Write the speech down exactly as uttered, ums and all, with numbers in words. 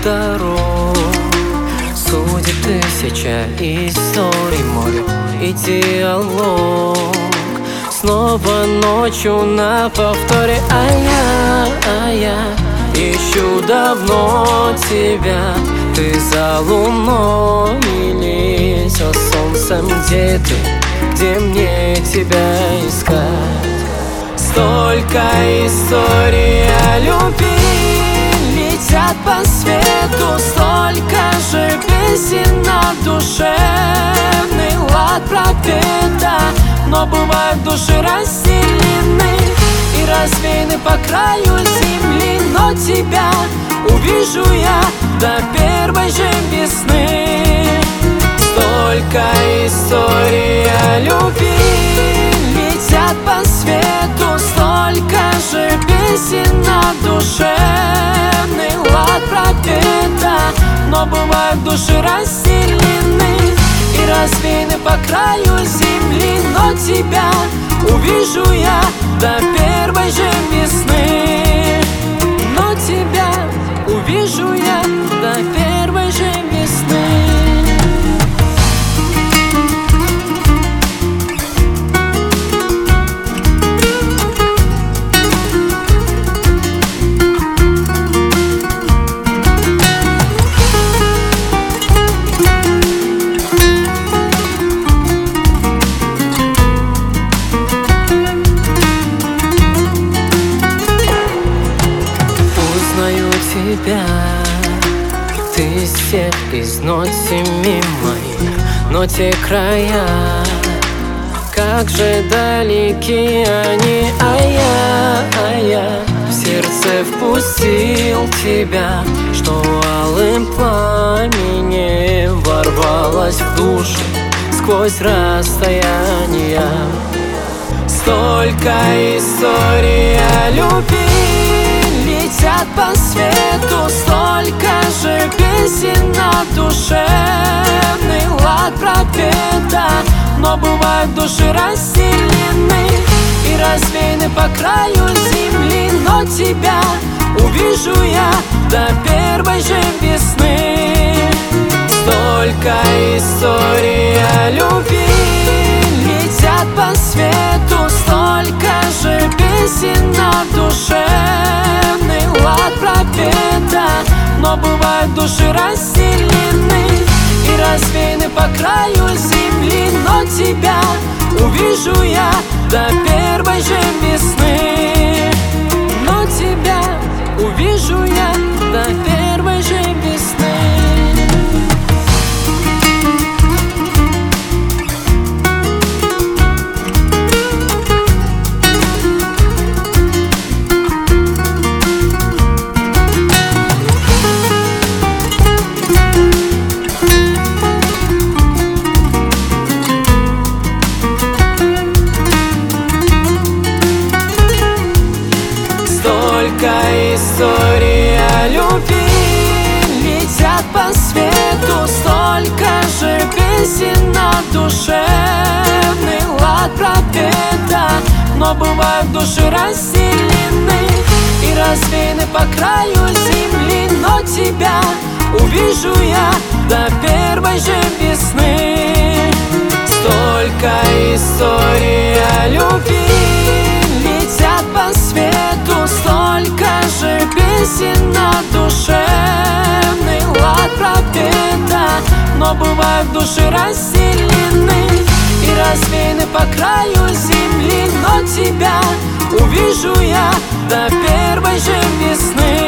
дорог. Судеб тысяча историй, море и диалог. Снова ночью на повторе, а я, а я ищу давно тебя. Ты за луной или за солнцем? Где ты, где мне тебя искать? Столько историй о любви летят по свету, столько же песен на душевный лад пропета. Но бывают души расселены и развеяны по краю земли. Но тебя увижу я до первой же весны. Столько историй о любви летят по свету, столько же песен на душевный лад пропета. Но бывают души расселены и развеяны по краю земли. Но тебя увижу я до первой же весны. Но тебя увижу я до первой же весны. Тебя, ты из всех из нот семи моих, но те края, как же далеки они. А я, а я в сердце впустил тебя, что алым пламенем ворвалась в душу сквозь расстояния. Столько историй о любви летят по свету, столько же песен на душевный лад пропета. Но бывают души расселены и развеяны по краю земли. Но тебя увижу я до первой же весны. Столько историй о любви летят по свету, столько же песен на душевный лад пропета. Но бывают души расселены и развеяны по краю земли. Но тебя увижу я до первой же весны. Но тебя увижу я до первой же весны. Столько историй о любви летят по свету, столько же песен на душевный лад пропета. Но бывают души расселены и развеяны по краю земли. Но тебя увижу я до первой же весны. Столько историй о любви летят по свету, столько же песен на душевный лад пропета. Но бывают души расселены и развеяны по краю земли. Но тебя увижу я до первой же весны.